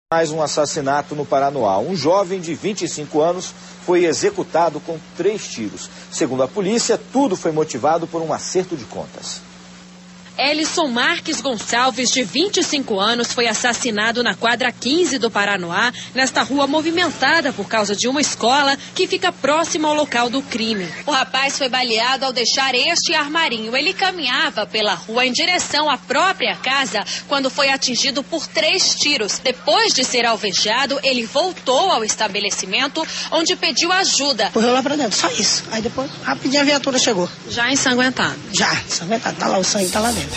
Mais um assassinato no Paranoá. Um jovem de 25 anos foi executado com 3 tiros. Segundo a polícia, tudo foi motivado por um acerto de contas. Elison Marques Gonçalves, de 25 anos, foi assassinado na quadra 15 do Paranoá, nesta rua movimentada por causa de uma escola que fica próxima ao local do crime. O rapaz foi baleado ao deixar este armarinho. Ele caminhava pela rua em direção à própria casa quando foi atingido por 3 tiros. Depois de ser alvejado, ele voltou ao estabelecimento, onde pediu ajuda. Correu lá pra dentro, só isso. Aí depois, rapidinho a viatura chegou. Já ensanguentado? Já, ensanguentado. Tá lá, o sangue tá lá dentro.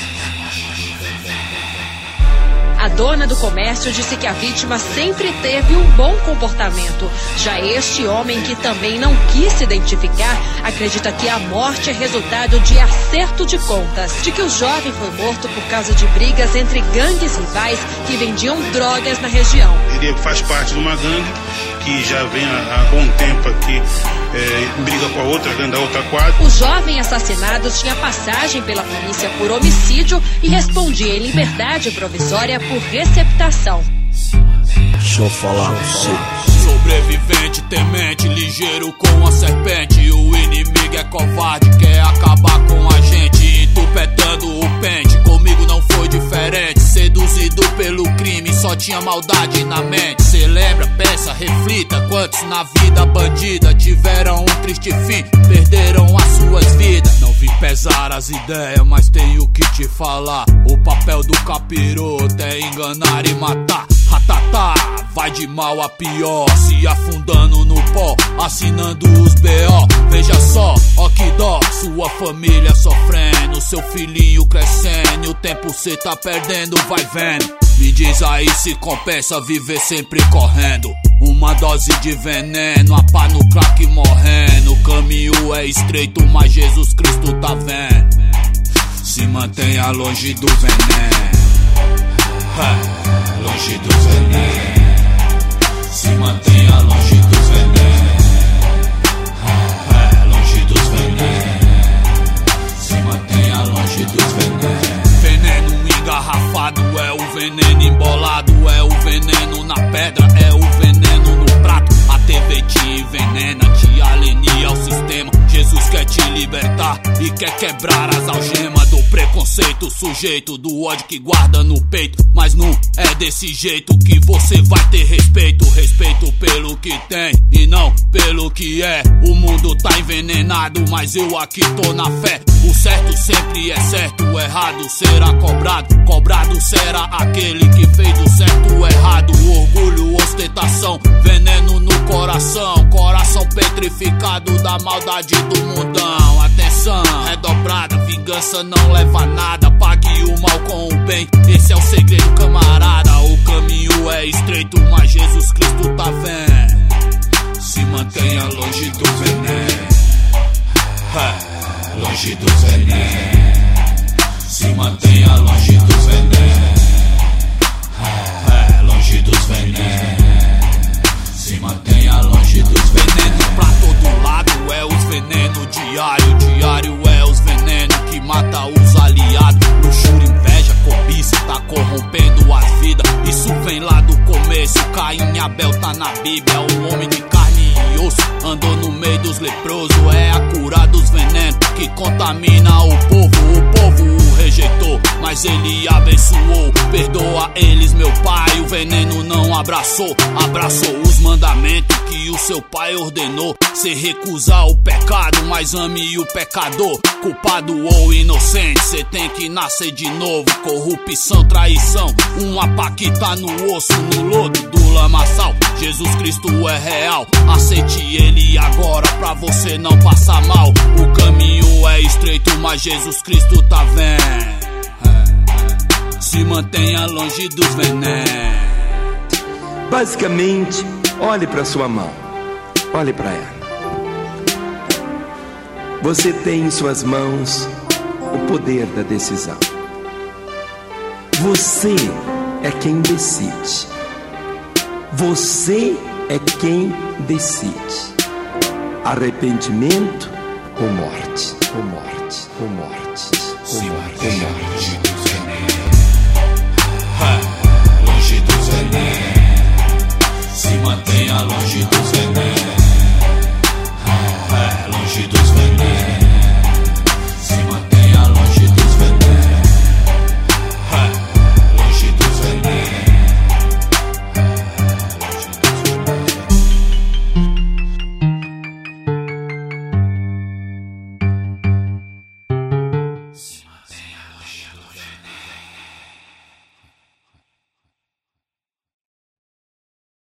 A dona do comércio disse que a vítima sempre teve um bom comportamento. Já este homem, que também não quis se identificar, acredita que a morte é resultado de acerto de contas. De que o jovem foi morto por causa de brigas entre gangues rivais que vendiam drogas na região. Ele faz parte de uma gangue que já vem há bom tempo aqui, briga com a outra gangue da outra quadra. O jovem assassinado tinha passagem pela polícia por homicídio e respondia em liberdade provisória por receptação. Deixa eu falar com você. Sobrevivente, temente, ligeiro com a serpente. O inimigo é covarde, quer acabar com a gente, entupetando o pente. Comigo não foi diferente, seduzido pelo crime, só tinha maldade na mente. Cê lembra, pensa, reflita, quantos na vida bandida tiveram um triste fim, perderam as suas vidas. Não vim pesar as ideias, mas tenho que te falar. O papel do capiroto é enganar e matar. Ratatá, vai de mal a pior, se afundando no pó, assinando os B.O. Veja só, ó que dó, sua família sofrendo, seu filhinho crescendo, e o tempo cê tá perdendo, vai vendo. Me diz aí se compensa viver sempre correndo. Uma dose de veneno, a pá no crack morrendo. O caminho é estreito, mas Jesus Cristo tá vendo. Se mantenha longe do veneno, longe dos venenos. Se mantenha longe dos venenos, longe dos venenos. Se mantenha longe dos venenos. Veneno engarrafado é o veneno embolado, é o veneno na pedra, é o veneno no prato. A TV te envenena, te alenia ao sistema. Jesus quer te libertar e quer quebrar as algemas do preconceito, sujeito do ódio que guarda no peito. Mas não é desse jeito que você vai ter respeito. Respeito pelo que tem e não pelo que é. O mundo tá envenenado, mas eu aqui tô na fé. O certo sempre é certo, o errado será cobrado. Cobrado será aquele que fez do certo o errado. Orgulho, ostentação, veneno no coração. Coração petrificado da maldade do mundão. Atenção, é dobrada, vingança não leva a nada. Pague o mal com o bem, esse é o segredo, camarada. O caminho é estreito, mas Jesus Cristo tá vendo. Se mantenha longe do veneno, longe dos venenos. Se mantenha longe dos venenos, longe dos venenos. Se mantenha longe dos venenos. Pra todo lado é os venenos diário. Diário é os venenos que mata os aliados. Luxúria, inveja, cobiça, tá corrompendo as vidas. Isso vem lá do começo. Caim e Abel tá na Bíblia. O homem de carne e osso andou no meio dos leprosos. É a cura dos venenos que contamina o povo. O povo o rejeitou, mas ele abençoou. Perdoa eles, meu pai. O veneno não abraçou. Abraçou os mandamentos que o seu pai ordenou. Cê recusar o pecado, mas ame o pecador. Culpado ou inocente, cê tem que nascer de novo. Corrupção, traição, uma pá que tá no osso, no lodo do lamaçal. Jesus Cristo é real, aceite ele agora pra você não passar mal. O caminho é estreito, mas Jesus Cristo tá vendo. Se mantenha longe dos venenos. Basicamente, olhe para sua mão, olhe para ela. Você tem em suas mãos o poder da decisão. Você é quem decide. Você é quem decide. Arrependimento ou morte, ou morte, ou morte, ou morte, ou morte.